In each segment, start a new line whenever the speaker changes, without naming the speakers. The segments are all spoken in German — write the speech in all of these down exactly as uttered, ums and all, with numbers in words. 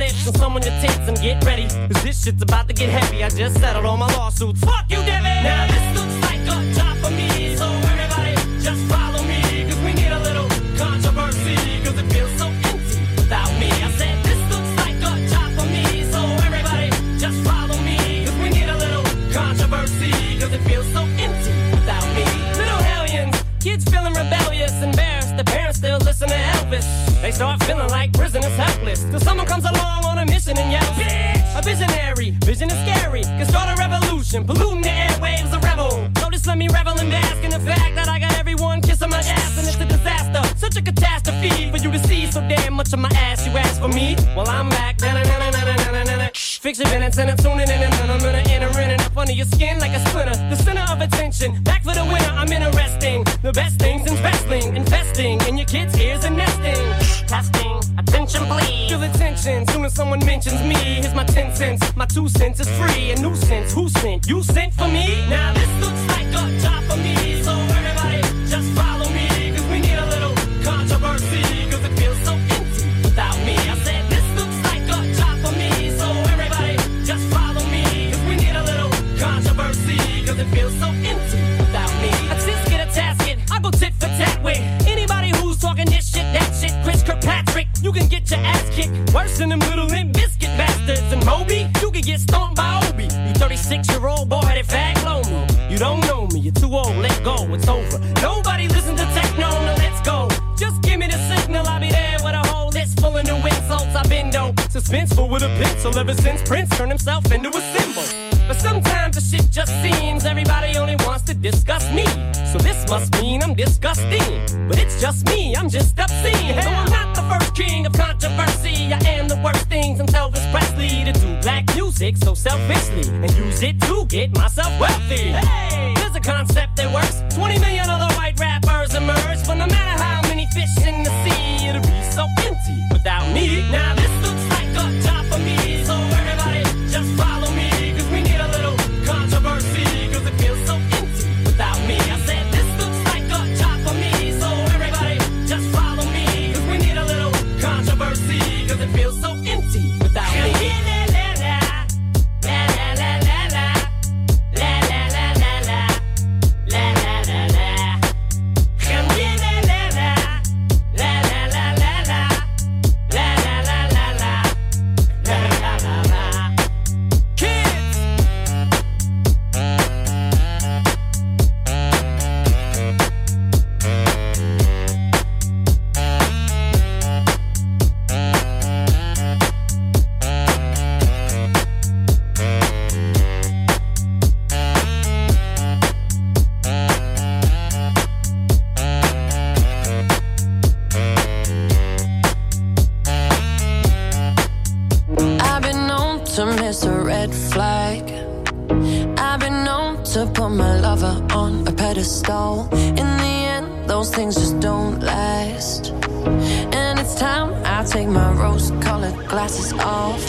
lips and some on your tits and get ready, cause this shit's about to get heavy. I just settled all my lawsuits. Fuck you, Debbie! Now this looks like a job for me, so everybody just follow me, cause we need a little controversy, cause it feels so empty without me. I said this looks like a job for me, so everybody just follow me, cause we need a little controversy, cause it feels so empty without me. Little hellions, kids feeling rebellious, embarrassed, the parents still listen to Elvis. They start feeling like prisoners helpless, till someone comes along on a mission and yells, bitch! A visionary, vision is scary, can start a revolution, polluting the airwaves, a rebel. So just let me revel and bask in the fact that I got everyone kissing my ass, and it's a disaster, such a catastrophe for you to see so damn much of my ass. You ask for me, well I'm back. Fix your minutes and I'm tuning in, and then I'm gonna enter in and up under your skin like a splinter. The center of attention, back for the winner. I'm interesting, the best things in wrestling, investing in your kids' ears and nesting. Testing, attention please. Feel the tension, soon as someone mentions me. Here's my ten cents, my two cents is free. A nuisance, who sent? You sent for me? Now this looks like a job for me, so everybody just follow me, cause we need a little controversy, cause it feels so empty without me. I said this looks like a job for me, so everybody just follow me, cause we need a little controversy, cause it feels so empty without me. I just get a tasket, I go tit for tat with anybody who's talking this shit, that shit. Chris Kirkpatrick, you can get your ass kicked worse than them little Limp Bizkit bastards. And Moby, you can get stomped by Obi. You thirty-six-year-old boy, that fag blow me. You don't know me, you're too old, let go, it's over. Nobody listen to techno, now let's go. Just give me the signal, I'll be there with a whole list full of new insults. I've been dope, suspenseful with a pencil ever since Prince turned himself into a symbol. But sometimes the shit just seems everybody only wants to discuss me. So this must mean I'm disgusting. But it's just me, I'm just obscene. No, I'm not the first king of controversy. I am the worst things until Elvis Presley to do black music so selfishly and use it to get myself wealthy. Hey, there's a concept that works. twenty million other white rappers emerge, but no matter how many fish in the sea, it'll be so empty without me. Now this looks like a job for me, so everybody just follow me, cause we need a little controversy, cause it feels so empty without me. I said this looks like a job for me, so everybody just follow me, cause we need a little controversy, cause it feels so empty without me.
In the end, those things just don't last. And it's time I take my rose-colored glasses off.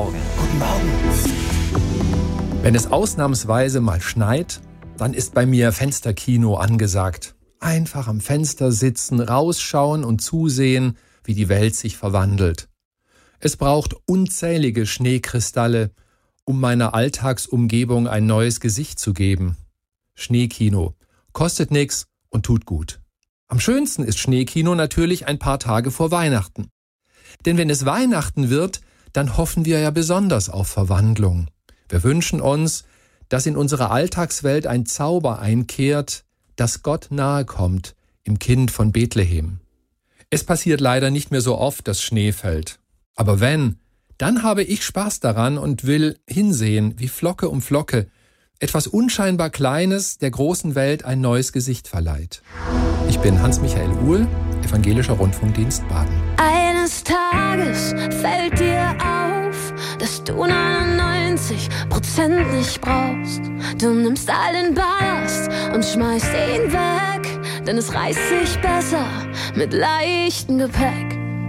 Morgen.
Guten Morgen.
Wenn es ausnahmsweise mal schneit, dann ist bei mir Fensterkino angesagt. Einfach am Fenster sitzen, rausschauen und zusehen, wie die Welt sich verwandelt. Es braucht unzählige Schneekristalle, um meiner Alltagsumgebung ein neues Gesicht zu geben. Schneekino. Kostet nix und tut gut. Am schönsten ist Schneekino natürlich ein paar Tage vor Weihnachten. Denn wenn es Weihnachten wird, dann hoffen wir ja besonders auf Verwandlung. Wir wünschen uns, dass in unserer Alltagswelt ein Zauber einkehrt, dass Gott nahe kommt im Kind von Bethlehem. Es passiert leider nicht mehr so oft, dass Schnee fällt. Aber wenn, dann habe ich Spaß daran und will hinsehen, wie Flocke um Flocke etwas unscheinbar Kleines der großen Welt ein neues Gesicht verleiht. Ich bin Hans-Michael Uhl, Evangelischer Rundfunkdienst Baden.
Eines Tages fällt dir auf, dass du neunundneunzig Prozent nicht brauchst. Du nimmst all den Ballast und schmeißt ihn weg, denn es reißt sich besser mit leichtem Gepäck.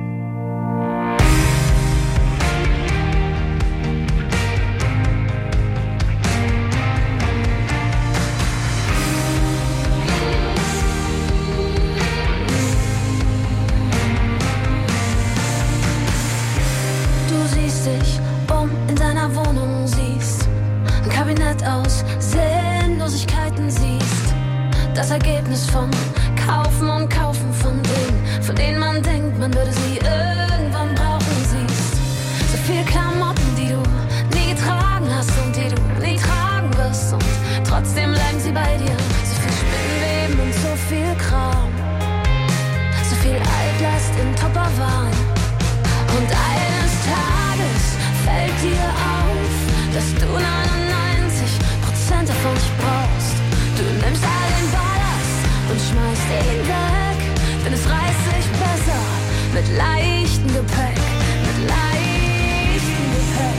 Aus Sinnlosigkeiten siehst, das Ergebnis von Kaufen und Kaufen von Dingen, von denen man denkt, man würde sie irgendwann brauchen, siehst. So viel Klamotten, die du nie getragen hast und die du nie tragen wirst, und trotzdem bleiben sie bei dir. So viel Spinnweben und so viel Kram, so viel Altlast in Tupperwaren. Und eines Tages fällt dir auf, dass du neunundneunzig Prozent davon nicht brauchst. Du nimmst all den Ballast und schmeißt ihn weg, denn es reißt sich besser mit leichtem Gepäck, mit leichtem Gepäck.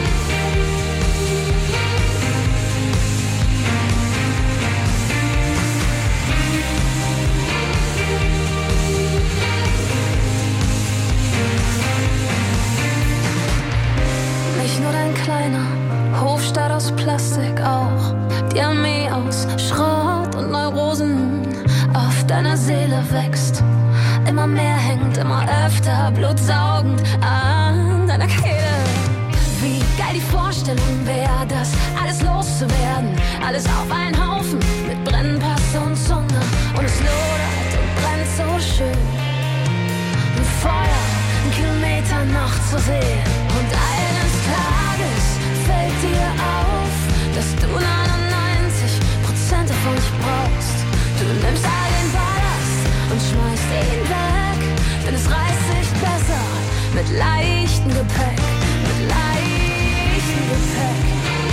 Nicht nur dein kleiner Hofstaat aus Plastik, auch die Armee aus Schrott und Neurosen auf deiner Seele wächst. Immer mehr hängt, immer öfter blutsaugend an deiner Kehle. Wie geil die Vorstellung wäre, das alles loszuwerden, alles auf einen Haufen mit Brennpaste und Zunge, und es lodert und brennt so schön. Ein Feuer, ein Kilometer noch zu sehen, und eines Tages fällt dir auf, dass du neunundneunzig Prozent davon nicht brauchst. Du nimmst all den Ballast und schmeißt ihn weg, denn es reißt sich besser mit leichtem Gepäck, mit leichtem Gepäck.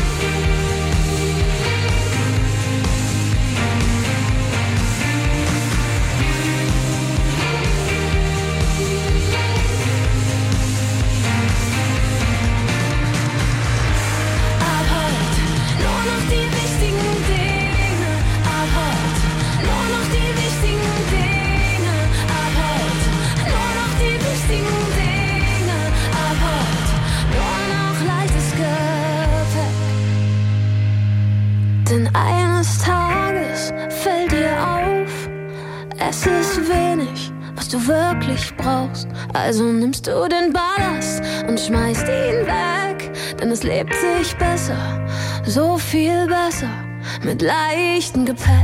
Denn eines Tages fällt dir auf, es ist wenig, was du wirklich brauchst. Also nimmst du den Ballast und schmeißt ihn weg, denn es lebt sich besser, so viel besser, mit leichtem Gepäck.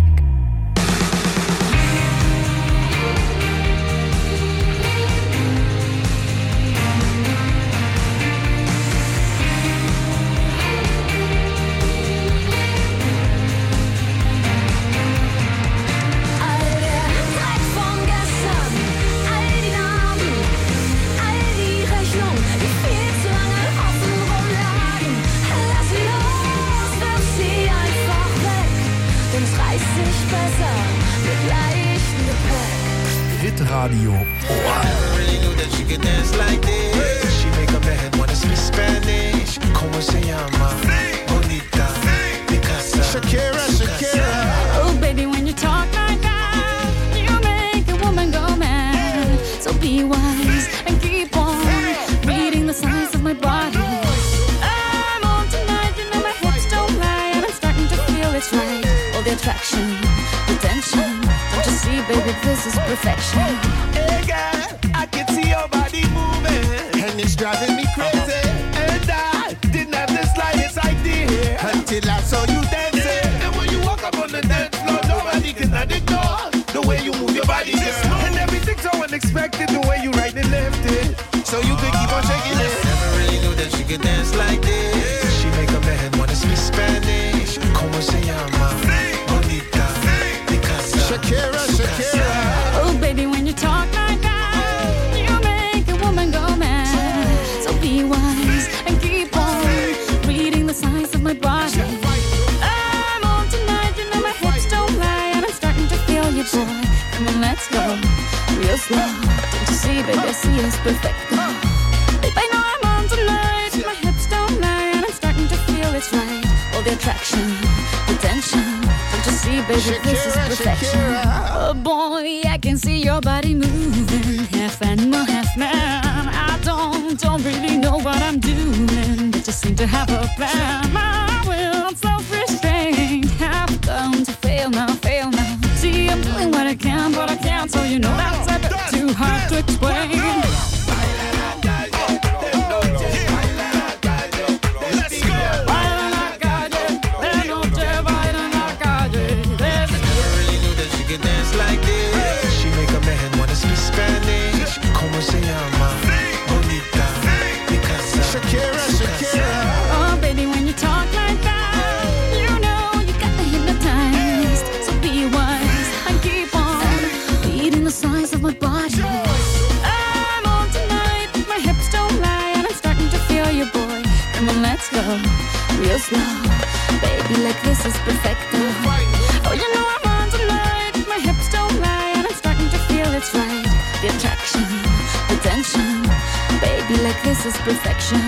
Radio Shakira, Shakira.
Oh baby, when you talk like that, you make a woman go mad. So be wise and keep on reading the signs of my body.
like this is perfection.
Hey girl, I can see your body moving, and it's driving me crazy. And I didn't have the slightest idea until I saw you dancing. And when you walk up on the dance floor, nobody can ignore the way you move your body, girl. And everything's so unexpected, the way you right and left it, so you could keep on shaking it.
Never really knew that she could dance like this. She make a man wanna speak Spanish. Como se llama? Bonita. Picasa.
Shakira, Shakira.
Oh, baby, when you talk like that, you make a woman go mad. So be wise and keep on reading the signs of my body. I'm on tonight, you know my hips don't lie, and I'm starting to feel you, boy. Come on, let's go real slow. Don't you see, baby, I see it's perfect. Babe, I know I'm on tonight, my hips don't lie, and I'm starting to feel it's right. All the attraction, the tension. Don't you see, baby,
Shakira,
this is perfection.
Shakira.
Oh boy, I can see your body moving, half animal, half man. I don't, don't really know what I'm doing, but just seem to have a plan. My will, self-restraint, have come to fail now, fail now. See, I'm doing what I can, but I can't, so you know that's a bit too hard to explain.
Shakira, Shakira.
Oh, baby, when you talk like that, you know you got me hypnotized. So be wise and keep on reading the signs of my body. I'm on tonight, my hips don't lie, and I'm starting to feel you, boy. Come on, let's go real slow. Baby, like this is perfecto. Oh, you know I'm on tonight, my hips don't lie, and I'm starting to feel it's right. The attraction, the tension. Baby, like this is perfection.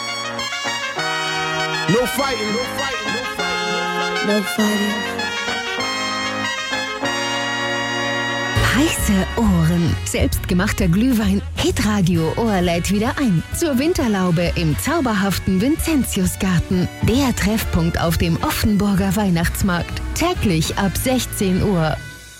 No fighting, no fighting, no fighting.
No fighting.
Heiße Ohren. Selbstgemachter Glühwein. Hitradio Ohr lädt wieder ein. Zur Winterlaube im zauberhaften Vincentiusgarten. Der Treffpunkt auf dem Offenburger Weihnachtsmarkt. Täglich ab sechzehn Uhr.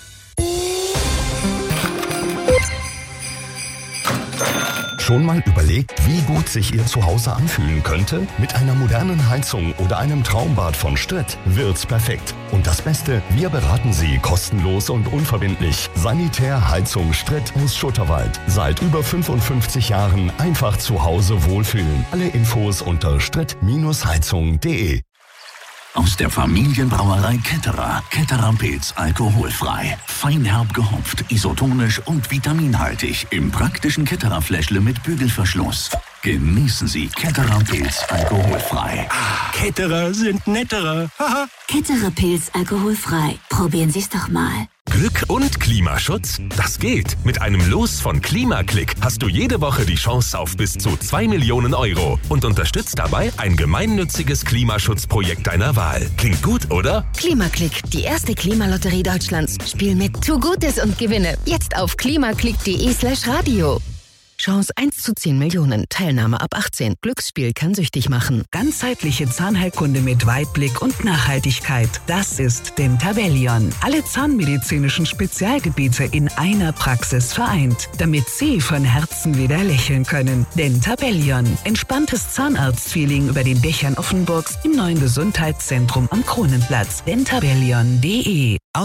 Schon mal überlegt, wie gut sich Ihr Zuhause anfühlen könnte? Mit einer modernen Heizung oder einem Traumbad von Stritt wird's perfekt. Und das Beste, wir beraten Sie kostenlos und unverbindlich. Sanitärheizung Stritt aus Schutterwald. Seit über fünfundfünfzig Jahren einfach zu Hause wohlfühlen. Alle Infos unter stritt Heizung punkt de.
Aus der Familienbrauerei Ketterer. Ketterer Pilz alkoholfrei. Feinherb gehopft, isotonisch und vitaminhaltig. Im praktischen Ketterer Fläschle mit Bügelverschluss. Genießen Sie Ketterer Pilz alkoholfrei.
Ah, Ketterer sind netterer. Haha.
Ketterer Pilz alkoholfrei. Probieren Sie es doch mal.
Glück und Klimaschutz? Das geht. Mit einem Los von Klimaklick hast du jede Woche die Chance auf bis zu zwei Millionen Euro und unterstützt dabei ein gemeinnütziges Klimaschutzprojekt deiner Wahl. Klingt gut, oder?
Klimaklick, die erste Klimalotterie Deutschlands. Spiel mit, tu Gutes und gewinne. Jetzt auf klimaklick punkt de slash radio. Chance eins zu zehn Millionen. Teilnahme ab achtzehn. Glücksspiel kann süchtig machen.
Ganzheitliche Zahnheilkunde mit Weitblick und Nachhaltigkeit. Das ist Dentabellion. Alle zahnmedizinischen Spezialgebiete in einer Praxis vereint, damit Sie von Herzen wieder lächeln können. Dentabellion. Entspanntes Zahnarztfeeling über den Dächern Offenburgs im neuen Gesundheitszentrum am Kronenplatz. dentabellion punkt de.